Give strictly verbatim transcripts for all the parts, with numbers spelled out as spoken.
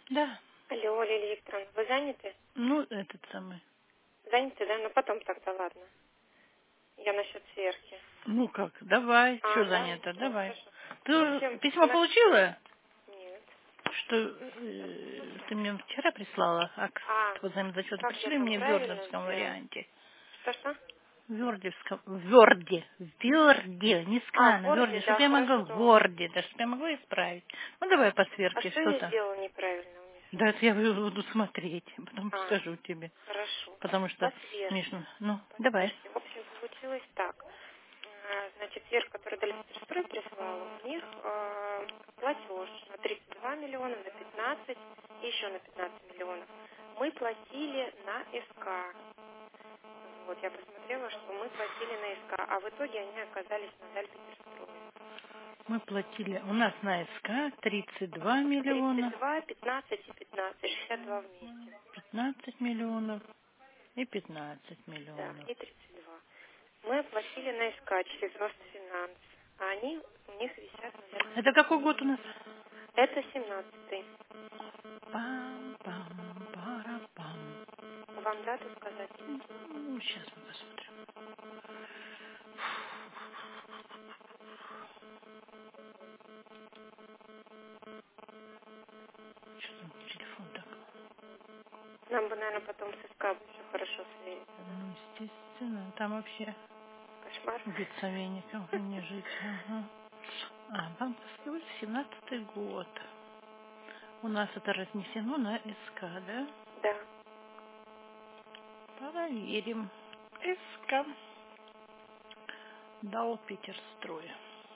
Да. Алло, Лилия Викторовна, вы заняты? Ну, этот самый. Заняты, да? Ну потом тогда, ладно. Я насчет сверхи. Ну как, давай. А, Что да? занято? Ну, Давай. хорошо. В Ты общем, письмо на... получила? Нет. Что э, ты мне вчера прислала? А А, вот зачета как я пришли там мне в правильно вердовском сделала? варианте. Что-что? В вердовском, в верде, в верде, не А, скана, в в верде, Word, чтобы да, я могла в хорошо. ворде, да, чтобы я могла исправить. Ну давай по А сверке, что что я там? сделала неправильно у них? Да, это я буду смотреть, потом А, скажу тебе. хорошо. Потому По что сверхе. смешно. Ну, По давай. сверхе. В общем, получилось так. А, Значит, сверх, который Дальнестрой прислала, у них э, платеж на тридцать два миллиона, на пятнадцать и еще на пятнадцать миллионов. Мы платили на СК. Вот, я посмотрела, что мы платили на СК, а в итоге они оказались на Дальпетерстрое. Мы платили, у нас на СК тридцать два тридцать миллиона, два, пятнадцать и пятнадцать, шестьдесят два вместе. пятнадцать миллионов и пятнадцать Да, миллионов. и тридцать два. Мы оплатили на СК через Росфинанс, а они у них висят на Это Дальпетерстрое. какой год у нас? Это семнадцатый. Пам-пам-пара-пам. Вам дату сказать? Ну, сейчас мы посмотрим. Что там телефон так? Нам бы, наверное, потом с СК все хорошо сверить. Ну, естественно, там вообще Кошмар. убиться веником не жить. Ага. А, банковский вызов, семнадцатый год. У нас это разнесено на СК, да? Да. Проверим. СК. Дал Питерстрой.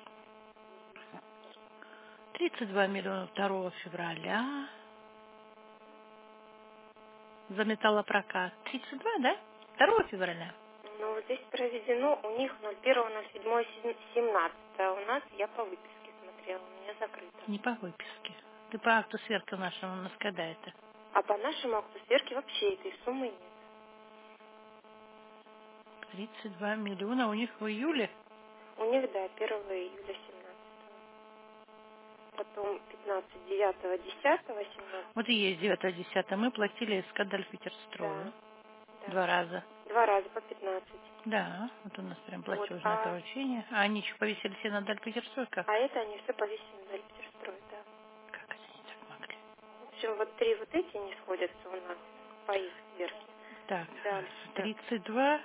тридцать два миллиона второго февраля. За металлопрокат. тридцать два, да? второго февраля. Ну, вот здесь проведено у них ноль первого ноль седьмого семнадцатого. У нас я по выписке смотрела, у меня закрыто. Не по выписке. Ты по акту сверка нашему у нас когда это? А по нашему акту сверки вообще этой суммы нет. тридцать два миллиона у них в июле. У них, да, первого июля семнадцатого. Потом пятнадцать девятого десятого Вот семнадцатого. и есть девятое десятое. Мы платили Эскадаль Да, Питерстрою. да. Два раза. Два раза по пятнадцать. Да, вот у нас прям Вот, платежное а, поручение. А они что, повесили все на Даль Питерстрой? Как? а это они все повесили на Дальпетерстрой, да. Как они так могли? В общем, вот три вот эти не сходятся у нас по их сверке. Так, Дальше. тридцать два.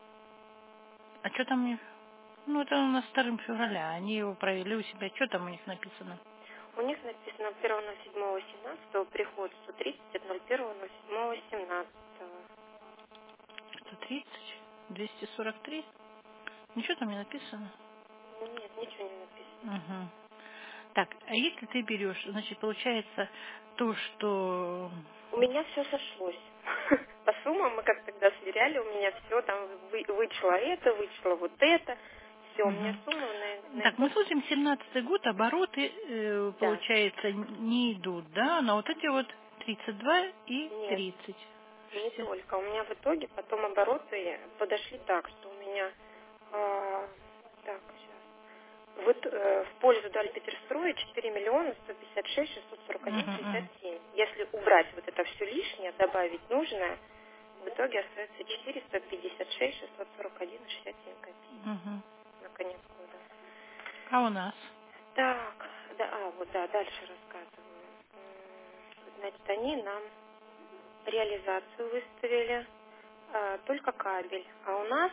А что там у них? Ну, это у нас второго февраля. Они его провели у себя. Что там у них написано? У них написано первого ноль седьмого семнадцатого приход сто тридцать от ноль первого ноль седьмого семнадцатого. сто тридцать? двести сорок три? Ничего там не написано. Нет, ничего не написано. Угу. Так, а если ты берешь, значит, получается то, что... У меня все сошлось. По суммам мы как тогда сверяли, у меня все там вы- вычло это, вычло вот это. Все, у меня Мгм. сумма на, на Так, мы итог. смотрим семнадцатый год, обороты, э, Да. получается, не идут, да, на вот эти вот тридцать два и Нет, тридцать. не шестьдесят. только. У меня в итоге потом обороты подошли так, что у меня... а, так, сейчас. Вот, э, в пользу Дальпетерстроя четыре миллиона сто пятьдесят шесть шестьсот сорок один Мгм, шестьдесят мгм. семь. Если убрать вот это все лишнее, добавить нужное, в итоге остается четыреста пятьдесят шесть шестьсот сорок один шестьдесят семь копеек Мгм. на конец года. А у нас? Так, да, а, вот да, дальше рассказываю. М, Значит, они нам реализацию выставили, а, только кабель. А у нас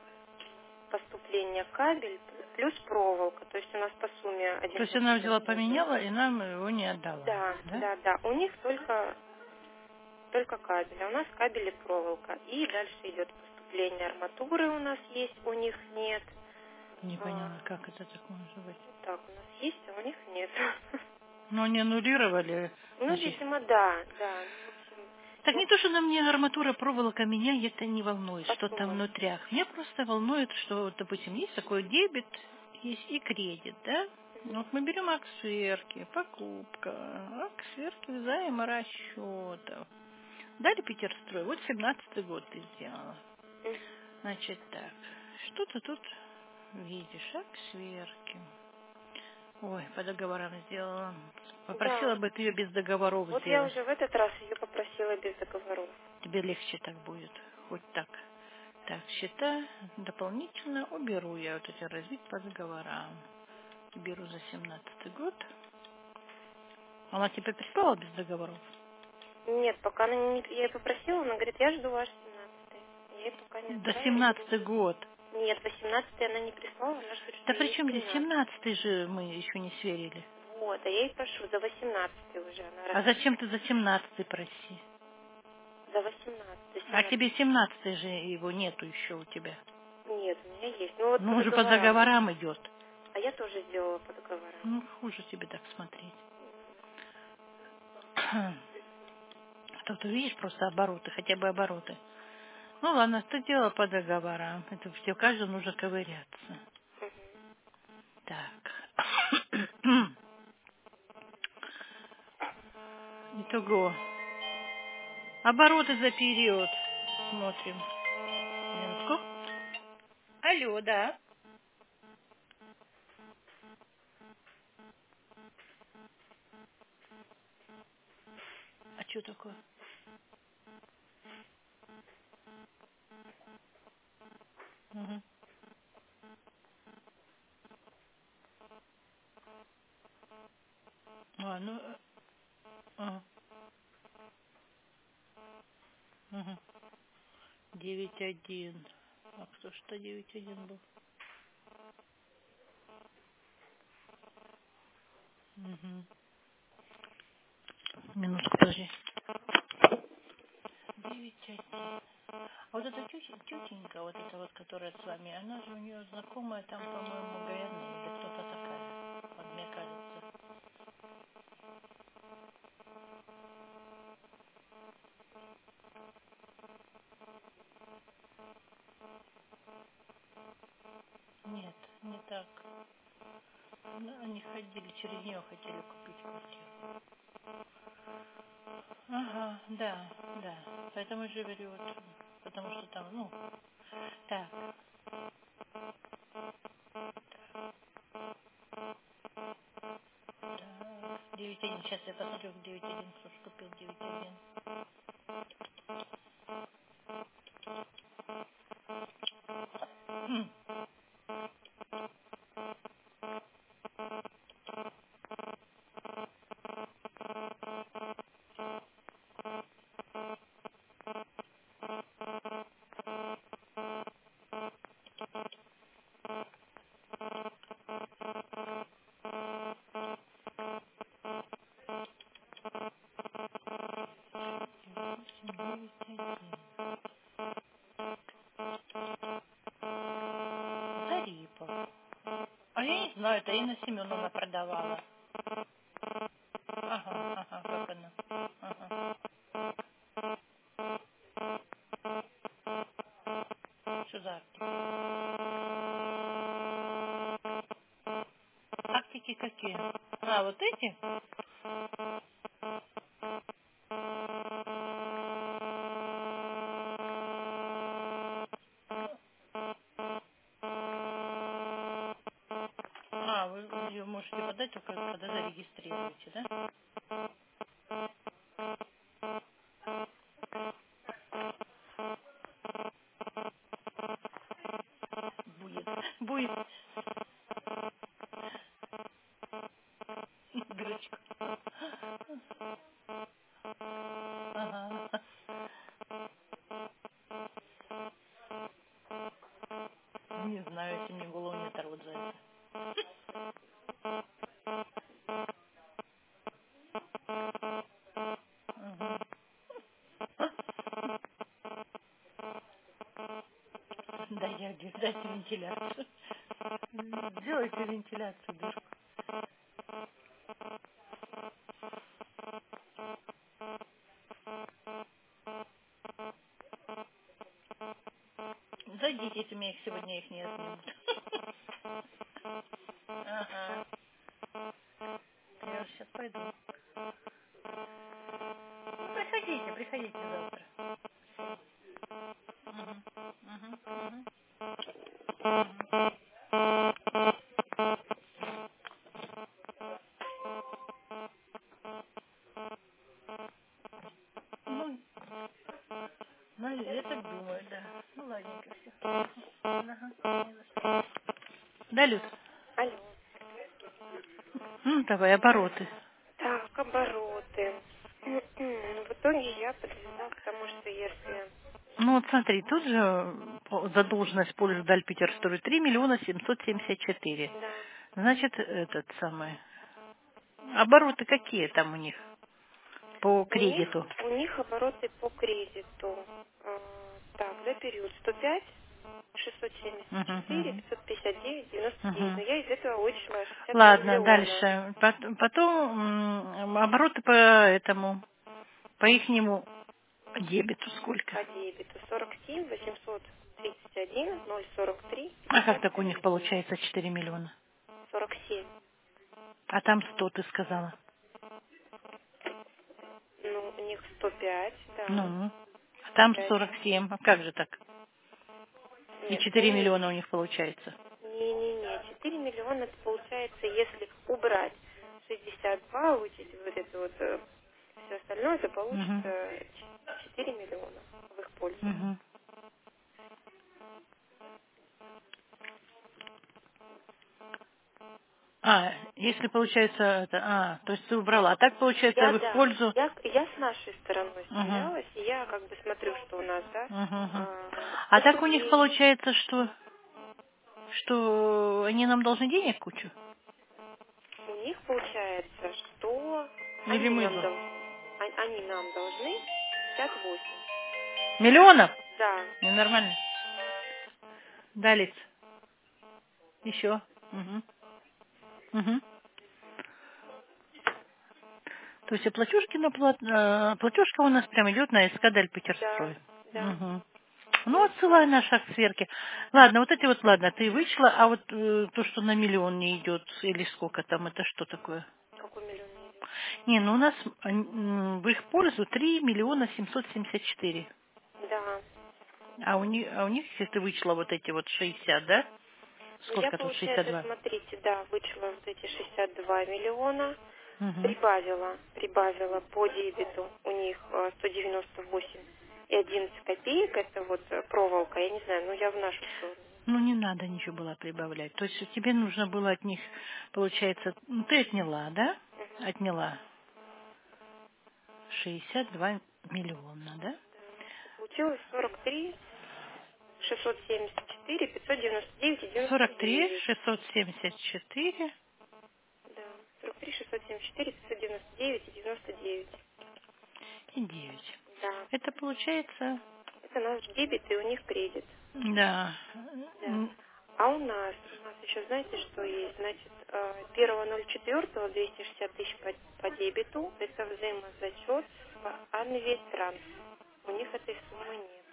поступление кабель плюс проволока. То есть у нас по сумме То один есть она взяла, процент ниже. поменяла, и нам его не отдала, Да, да? да, да. У них только, только кабель, а у нас кабель и проволока. И дальше идет поступление арматуры у нас есть, у них нет. Не А, поняла, как это так может быть. так, у нас есть, а у них нет. Но они аннулировали, Ну, значит. видимо, да, да. Ну, в общем, Так ну, не то, что на мне арматура, проволока, меня это не волнует, по что там суммам. внутрях. Меня просто волнует, что, вот, допустим, есть такой дебет, есть и кредит, да? Ну, вот мы берем аксверки, покупка, аксверки займа расчетов. Дали Питерстрой, вот семнадцатый год ты сделала. Мгм. Значит так, что ты тут видишь? Аксверки. Ой, по договорам сделала. Попросила Да. бы ты ее без договоров Вот я сделать. уже в этот раз ее попросила без договоров. Тебе легче так будет. Хоть так. Так, счета дополнительно уберу я вот эти развить по договорам. Беру за семнадцатый год. Она тебе прислала без договоров? Нет, пока она не... Я ее попросила, она говорит, я жду ваш семнадцатый. Я ей пока не Да отправила. Говорю, семнадцатый год. нет, восемнадцатый она не прислала, она ждет, Да что при есть чем здесь тринадцатый. семнадцатый же мы еще не сверили. Вот, а я ей прошу, за восемнадцатый уже она раз. А зачем ты за семнадцатый проси? За восемнадцатый, за А семнадцатый. тебе семнадцатый же его нету еще у тебя. Нет, у меня есть. Ну вот по Ну, уже по договорам. договорам идет. А я тоже сделала по договорам. Ну, хуже тебе так смотреть. Тут увидишь просто обороты, хотя бы обороты. Ну ладно, ты делала по договорам. Это все, каждому нужно ковыряться. Так. Итого. Обороты за период. Смотрим. Минутку. Алло, да. А что такое? Угу. А, ну, э, а, угу. девять один. А кто что девять один был? Угу. Минутку, подожди. девять один. А вот эта тетя- тетенька, вот эта вот, которая с вами, она же у нее знакомая там, по-моему, Гаянная или кто-то такая, вот мне кажется. Нет, не так. Ну, они ходили, через нее хотели купить квартиру. Ага, да, да. Поэтому живет. Потому что там, ну, так, так. девять один. Сейчас я посмотрю, девять один. Кто ж купил девять один. Хм. девять один. Зарипов. А я не знаю, это Инна Семеновна продавала. Ага, ага, как она. Ага. Что за Арктика? Арктики какие? А, вот эти? А, вы ее можете подать только когда зарегистрируете, да? Будет. Будет. Дурочка. Ага. Не знаю, если мне голову не оторвут за это. Ага. Да, я дайте вентиляцию. Сделайте вентиляцию, дырку. Зайдите, если меня их сегодня их не отнимут. Ага. Я сейчас пойду. Ну, приходите, приходите завтра. Мгм. Мгм. Мгм. да, Люд? Алло. Ну, давай, обороты. Так, обороты. Ну, в итоге я подвела к тому, что если... Ну, вот смотри, тут же по- задолженность Польши Дальпетерстрой три миллиона семьсот семьдесят четыре. Да. Значит, этот самый... Обороты какие там у них по У них, кредиту? у них обороты по кредиту. А, так, за период сто пять, шестьсот семьдесят Мгм, четыре, мгм, пятьсот пятьдесят девять, девяносто девять. Но мгм. я из этого вычла шестьдесят два Ладно, миллиона дальше. Пот- Потом м, обороты по этому, по ихнему дебету сколько? по дебету. сорок семь, восемьсот тридцать один, ноль сорок три, А как пятьдесят так у них семь. получается четыре миллиона? сорок семь. А там сто ты сказала. Ну, у них сто пять, да. Ну, а сто там пять. сорок семь. А как же так? И Нет, четыре у миллиона у них получается. Не-не-не, четыре миллиона это получается, если убрать шестьдесят два, вычесть вот это вот все остальное, это Угу. получится четыре миллиона в их пользу. Угу. А, если получается это, а, то есть ты убрала. А так получается Я в их да, пользу. я, я с нашей стороной Угу. справлялась, и я как бы смотрю, что у нас, да, Угу. а, А сто так у них рублей. получается, что что они нам должны денег кучу? У них получается, что Или они мы нам бы? должны, а- они нам должны пятьдесят восемь. Миллионов? Да, Ненормально. Далец. Еще. Угу. Угу. То есть и платежки на плат... э, платежка у нас прям идет на Эскадель да, Петерстрой. да. Угу. Ну, отсылай Получается. на шаг сверки. Ладно, вот эти вот, ладно, ты вычла, а вот э, то, что на миллион не идет, или сколько там, это что такое? Какой миллион не идет? Не, ну у нас м, в их пользу три миллиона семьсот семьдесят четыре. Да. А у них, а у них, если ты вычла вот эти вот шестьдесят, да? Ну, я, Сколько тут? шестьдесят получается, два. смотрите, да, вычла вот эти шестьдесят два миллиона, Угу. прибавила, прибавила по дебету у них э, сто девяносто восемь и одиннадцать копеек, это вот э, проволока, я не знаю, ну, я в нашу сторону. Ну, не надо ничего было прибавлять. То есть тебе нужно было от них, получается, ну, ты отняла, да? Мгм. Отняла шестьдесят два миллиона, да? И получилось сорок три, шестьсот семьдесят четыре, пятьсот девяносто девять и девяносто сорок три, девять. шестьсот семьдесят четыре Да, сорок три, шестьсот семьдесят четыре, пятьсот девяносто девять и девяносто девять. и девять. Да, Это получается, это наш дебет и у них кредит. да, Да. м, А у нас, у нас еще знаете, что есть? Значит, э, первого ноль четвёртого двести шестьдесят тысяч по, по дебету, это взаимозачет в Анветранс. У них этой суммы нет.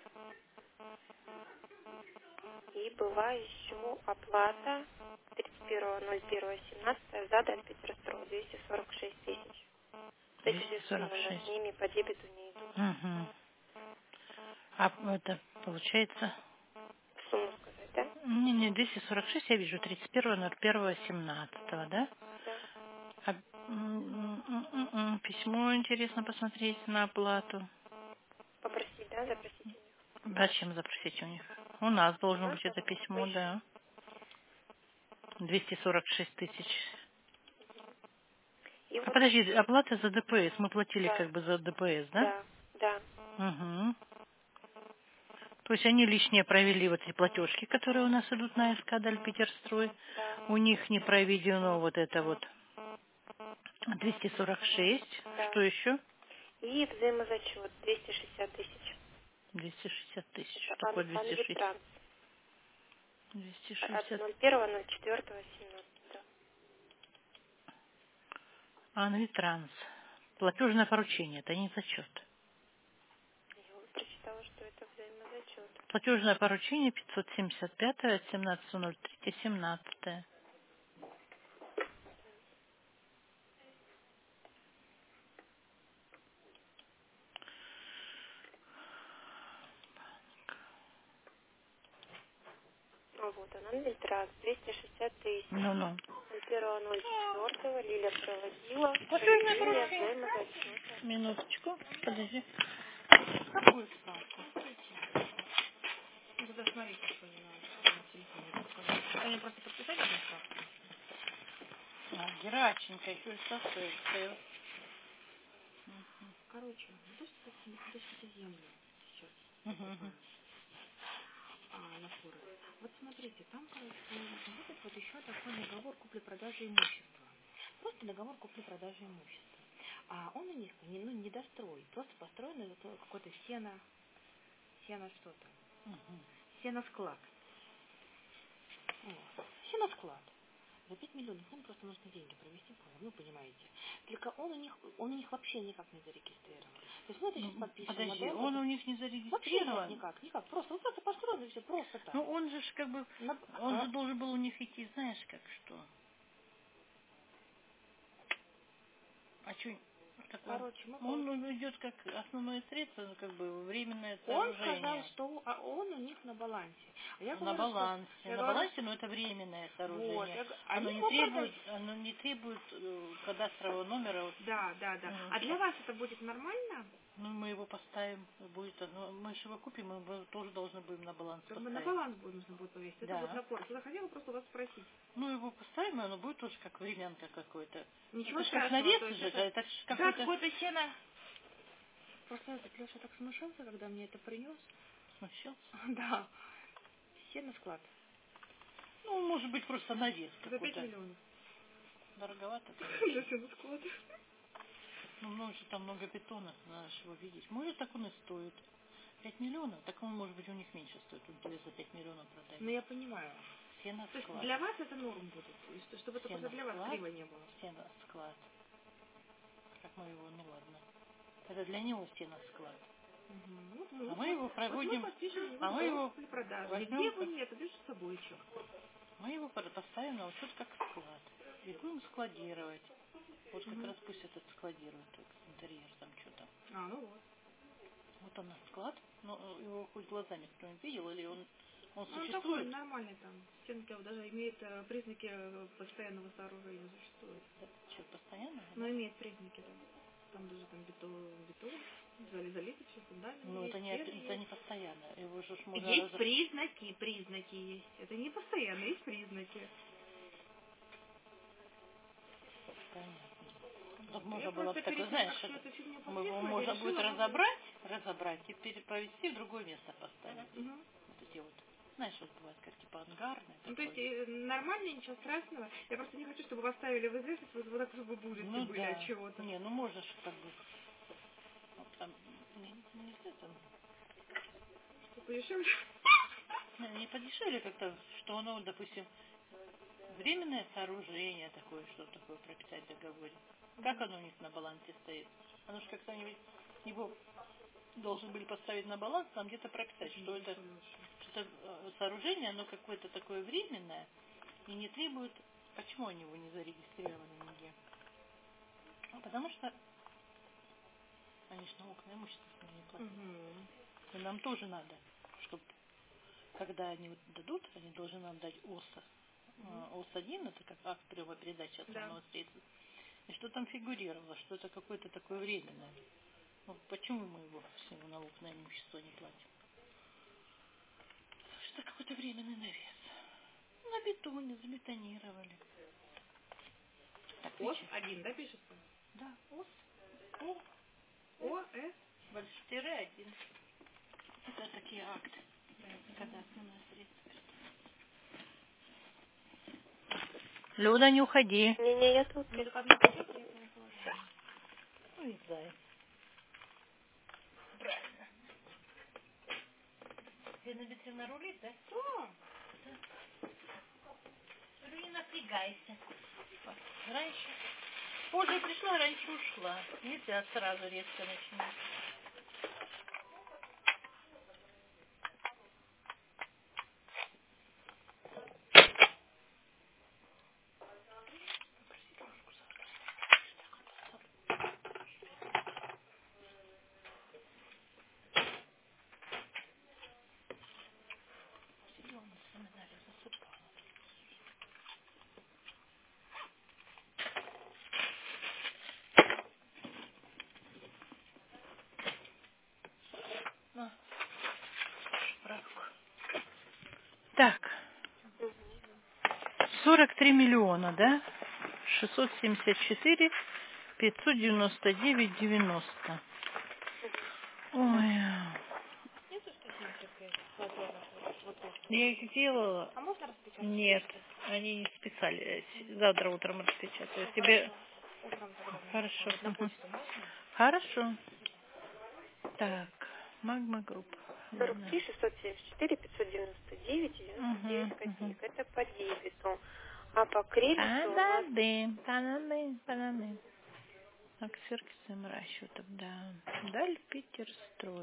И была еще оплата тридцать первого ноль первого семнадцатого за Дальпетерстрой двести сорок шесть тысяч. Вот эти две двести сорок суммы у нас с шесть. ними по дебету не идут. Угу. А это получается, Сумму сказать, да? не, не, двести сорок шесть я вижу, тридцать первого ноль первого семнадцатого, да? Да. А, м, м, м, м, письмо интересно посмотреть на оплату. Попросить, да, запросить у них. Зачем запросить у них? У нас У должно нас быть это должно быть письмо, поищу. да. двести сорок шесть тысяч. И А вот, подожди, оплата за ДПС. Мы платили да, как бы за ДПС, да? да, да, Угу. То есть они лишние провели вот эти платежки, которые у нас идут на Эскадель Петерстрой. да, У них не проведено вот это вот двести сорок шесть. да. Что еще? И взаимозачет двести шестьдесят тысяч. двести шестьдесят тысяч. Это Что такое ан- двести шестьдесят? Анвитранс. двести От шестьдесят. ноль первого ноль четвёртого семнадцатого. Анвитранс. Платежное поручение. Это не зачет. Я вот прочитала, что это взаимозачет. Платежное поручение пятьсот семьдесят пять от семнадцатого ноль третьего семнадцатого. А вот он, Анвитранс, двести шестьдесят тысяч. Ну-ну. ноль первого ноль четвёртого Лиля проводила Платежное проведение поручение. взаимозачета. Минуточку. Подожди. Какую справку? Буду смотреть, какой у нас на телефоне. мне просто подписать нужно. А, Гераченко, еще и сосед. Короче, не то, что это землю сейчас. Угу. А, на форекс. Вот смотрите, там, короче, вот это вот еще такой договор купли-продажи имущества. Просто договор купли-продажи имущества. А он у них не, ну, не достроен, просто построено какое-то сено, сено что-то. Угу. Сено-склад. Вот. Сено-склад. За пять миллионов им просто нужно деньги провести, ну, понимаете. Только он у них, он у них вообще никак не зарегистрирован. То есть мы это сейчас Ну, подпишем. подожди, модел, он это... у них не зарегистрирован? Вообще нет, никак, никак. Просто, вот просто построено все, просто так. Ну, он же ж как бы, На... он а... же должен был у них идти, знаешь, как что. А что такое? Короче, мы... Он идет как основное средство, ну, как бы временное Он сооружение. сказал, что а он у них на балансе. А я на говорю, балансе. Что... Я на говорю, балансе, что... но это временное сооружение. Вот, я... Оно, Они не его требует, продают. оно не требует э, кадастрового номера. Да, да, да. Mm. А для вас это будет нормально? Ну, мы его поставим, будет, ну, мы же его купим, мы его тоже должны будем на баланс Так поставить. на баланс будет, нужно будет повесить. Да. Это будет напор. Я хотела просто вас спросить. Ну, его поставим, и оно будет тоже как времянка какой-то. Ничего это же как страшного. навес То же, есть это... это же Да, какой-то... какое-то сено. Просто этот Леша так смущался, когда мне это принес. Смущался? Да. Сено-склад. Ну, может быть, просто навес За какой-то. пять миллионов. Дороговато, Для конечно. сено-склада. Ну, много же там много бетона, надо же его видеть. Может, так он и стоит. пять миллионов? Так он, может быть, у них меньше стоит. Тут тебе за пять миллионов продать. Ну, я понимаю. Сено-склад. То есть для вас это норм будет? Чтобы это просто для вас криво не было? Сено-склад. Как мы его, ну ладно. Это для него сено-склад. Угу. Вот, А мы его проводим, вот мы а мы его возьмем, возьмем, где его нет, без с собой еще. мы его поставим на учет как склад. И будем складировать. Вот как Угу. раз пусть этот складирует, вот, интерьер там что-то. А, ну вот. Вот он склад, но его хоть глазами кто-нибудь видел, или он, он Ну, он такой существует? нормальный там. Стенки даже имеет э, признаки э, постоянного сооружения существует. Это что, постоянно? Но имеет признаки, да. Там даже там бетон, бетон, зали залито все, фундамент. Ну, есть, это не, это есть. не постоянно. Его же ж можно Есть раз... признаки, признаки есть. Это не постоянно, есть признаки. Понятно. Вот. Вот Я можно было бы просто такой, перед тем, знаешь, как всю эту фигню мы подписывать, его я можно решила, будет может разобрать, разобрать и переповести в другое место поставить. быть. Угу. Вот эти вот, знаешь, вот бывает, как типа ангарные. Ну, то такой. есть э, нормально, ничего страшного. Я просто не хочу, чтобы вы оставили в известность, вот, вот так, чтобы бужите Ну были да. от чего-то. Не, ну можно же как бы. Вот там, не, нельзя там. Что подешевле? Не, не подешевле как-то, что оно, допустим, временное сооружение такое, что такое прописать в договоре. Как оно у них на балансе стоит? Оно же как-то они его должны были поставить на баланс, там где-то прописать, что это, что это сооружение, оно какое-то такое временное и не требует. Почему они его не зарегистрированы нигде? Ну, потому что они же налог на имущество не платят. Угу. И нам тоже надо, чтобы когда они вот дадут, они должны нам дать ОСА. Угу. ОС один это как акт передачи основного Да. средства. И что там фигурировало, что это какое-то такое временное. Ну, почему мы его всему налог на имущество не платим? Потому что это какой-то временный навес. На бетоне забетонировали. Так, ОС один, да, пишется? Да, ОС. О. О, С. Большой один. Это такие акты. Когда основное средство. Люда, не уходи. Не-не, я тут. Ну, так одна пойдет, я положу. Ну и зай. Правильно. Ты на бетре рулит, да? О! Ну не напрягайся. Раньше. Позже пришла, раньше ушла. Нельзя сразу резко начинать. Сидела на семинаре, засыпала. сорок три миллиона, да? шестьсот семьдесят четыре, пятьсот девяносто девять, девяносто. Ой. Нету сто семьдесят пять платежных вот, вот этих? Я их делала. А можно распечатать? Нет, они не специально. Завтра утром распечатаю. Тебе... Утром тогда. Хорошо. На Угу. почту можно? Хорошо. Так, Магма Групп. сорок три, шестьсот семьдесят четыре, пятьсот девяносто девять, девяносто девять копеек. Это по дебету. А по кредиту у нас... Панады, панады, панады. Аксерки своим расчетом, да. Даль Питерстрой.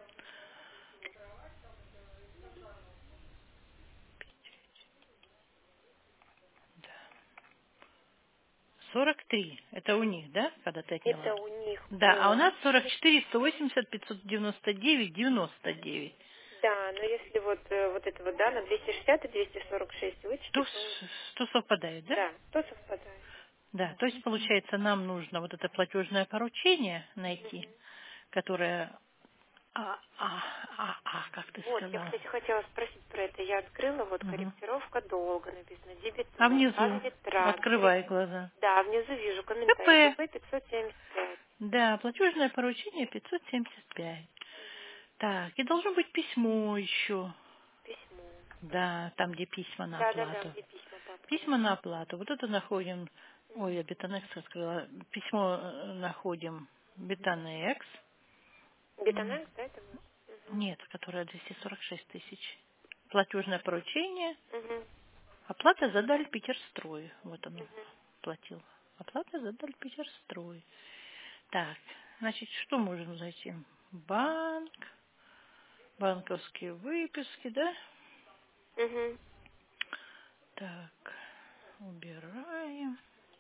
сорок три. Это у них, да, когда ты отняла? Это у них Да, а у по... нас сорок четыре, сто восемьдесят, пятьсот девяносто девять, девяносто девять. Да, но если вот, э, вот это вот, да, на двести шестьдесят и двести сорок шесть вычтать, То, то... с- то совпадает, да? Да, то совпадает. Да, то есть, получается, нам нужно вот это платежное поручение найти, которое... А, а, а, а, как ты Вот, я, сказала? кстати, хотела спросить про это. Я открыла, вот, Угу. корректировка долга написано, А дебетовая, внизу? арбитраж. Открывай глаза. Да, внизу вижу комментарий. КП. КП пятьсот семьдесят пять. Да, платежное поручение пятьсот семьдесят пять. Так, и должно быть письмо еще. Письмо. Да, там, где письма на Да, да, да, оплату. где письма папка. Письма на оплату. Вот это находим. Ой, я Бетанекс открыла. Письмо э, находим. Бетанекс. М, Бетанекс, да, это вот? Нет, которая двести сорок шесть тысяч. Платежное поручение. Угу. Оплата за Даль Питерстрой. Вот оно платил. Оплата за Даль Питерстрой. Так, значит, что можем зайти? Банк. Банковские выписки, да? Угу. Так, убираем.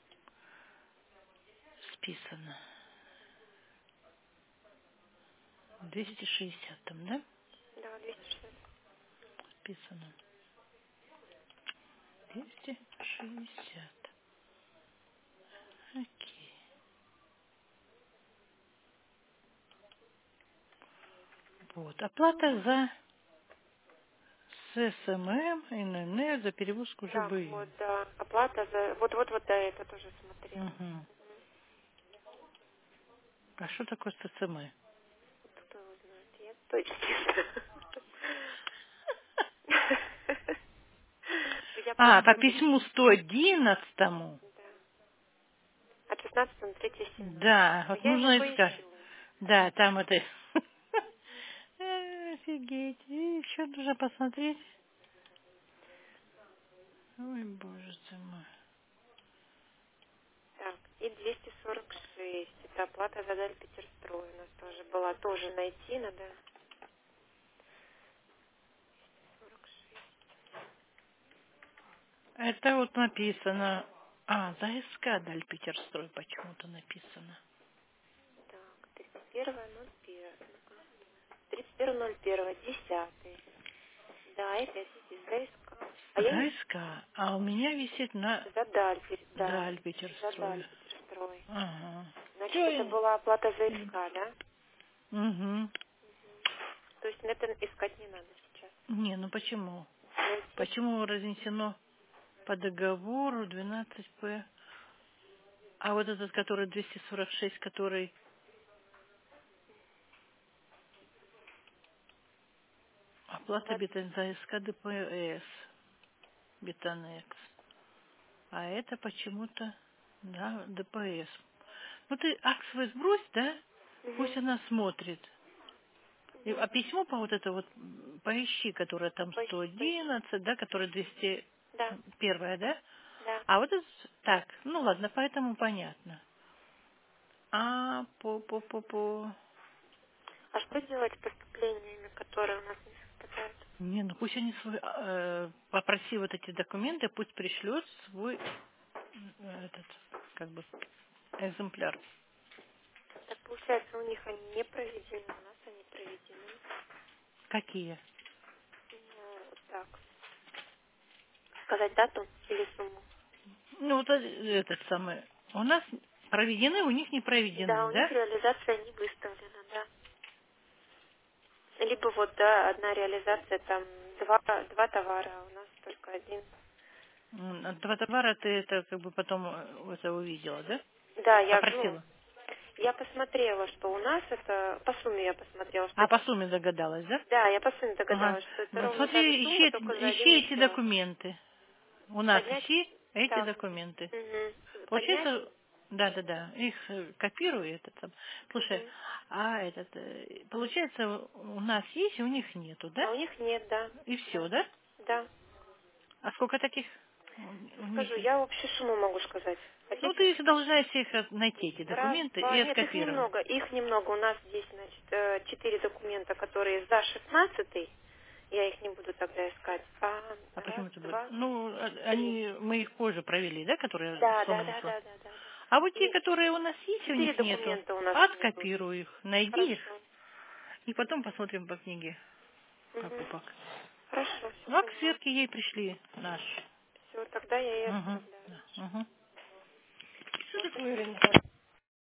Списано. двести шестьдесят там, да? Да, двести шестьдесят. Списано. двести шестьдесят. Окей. Вот. Оплата за ССММ, НН, за перевозку Так, ЖБИ. вот, да. Оплата за... Вот-вот-вот, да, это тоже смотрела. Угу. А что такое ССМ? Кто его знает? Я точно не знаю. Я А, по просто... письму сто одиннадцатому. От шестнадцатого на третье семнадцатое. Да, Но вот я его нужно искать. поищу. Да, там это... Э, Офигеть. И еще нужно посмотреть. Ой, боже ты мой. Так, и двести сорок шесть. Это оплата за Даль Питерстрой у нас тоже была. Тоже найти надо. сорок шесть. Это вот написано... А, за СК Даль Питерстрой почему-то написано. Так, тридцать первое ноль первое. тридцать первое ноль первое, десятый. Да, это здесь за СК. А я За не... СК. А у меня висит на За Даль, Пи- да. Даль За Даль Питерстрой. Питерстрой. Ага. Значит, это Чё? была оплата за СК, да? Угу. То есть это искать не надо сейчас. Не, ну почему? Найти. Почему разнесено по договору двенадцать П? А вот этот, который двести сорок шесть, который оплата Вот. бетон за СК ДПС, Бетанекс. А это почему-то, да, ДПС. Ну ты аксовый сбрось, да? Пусть Угу. она смотрит. И- а письмо по вот это вот м, поищи, которое там сто Поищи, поищи. одиннадцать, да, которое двести Да, первое, да? да. А вот это, с- так, ну ладно, поэтому понятно. А, по, по, по, по. А что делать с поступлениями, которые у нас не совпадают? Не, ну пусть они свой, э, попроси вот эти документы, пусть пришлет свой э, этот, как бы, экземпляр. Так получается, у них они не проведены, у нас они проведены. Какие? Ну, вот так. Сказать дату или сумму? Ну, вот э, этот самый. У нас проведены, у них не Да, проведены, у них да? реализация не выставлена, да. Либо вот, да, одна реализация, там, два, два товара, а у нас только один. М, Два товара ты это как бы потом э, это увидела, да? Да, я, ну, Попросила. я посмотрела, что у нас это, по сумме я посмотрела, что А по это, сумме догадалась, да? да, я по сумме Ага. догадалась, что это Ну, ровно та же смотри, сумма, ищи, только за один ищи эти материал. документы. У нас Поднять? ищи эти Так. документы. Угу. Поднять? Получается, да, да, да, их э, копирую этот там. Слушай, Угу. а этот, э, получается, у нас есть, у них нету, да? А у них нет, да. И все, да? Да. А сколько таких у у них Скажу, есть? я общую сумму могу сказать. Ну, Хотите? ты их должна всех от- найти, эти Раз, документы, и два. Нет, их откопировать. немного. Их немного. У нас здесь, значит, э, четыре документа, которые за шестнадцатый. Я их не буду тогда искать. А А раз, почему это будет? два, Ну, а- три. они, мы их позже провели, да, которые Да, сто да, да, минусло. да, да, да. А вот да. те, И которые у нас есть, у четыре них нету, документа у нас нету. откопируй их, найди их, Хорошо. и потом посмотрим по книге Угу. покупок. Хорошо, все Ну, а к поняла. Сверке ей пришли наши. Все, тогда я и Угу. отправляю.